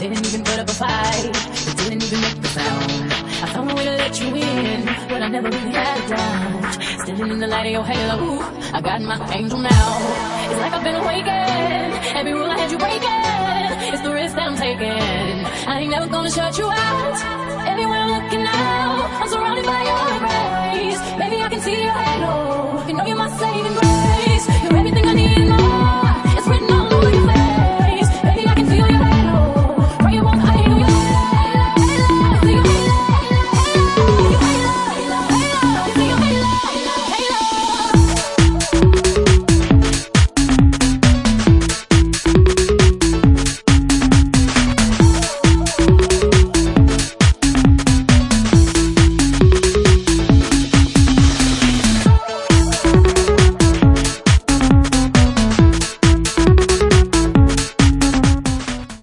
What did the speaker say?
Didn't even put up a fight, it didn't even make the sound. I found a way to let you in, but I never really had a doubt. Standing in the light of your halo, I got my angel now. It's like I've been awakened, every rule I had you breaking. It's the risk that I'm taking, I ain't never gonna shut you out. Everywhere I'm looking now, I'm surrounded by your embrace. Baby, I can see your halo, you know you're my saving grace.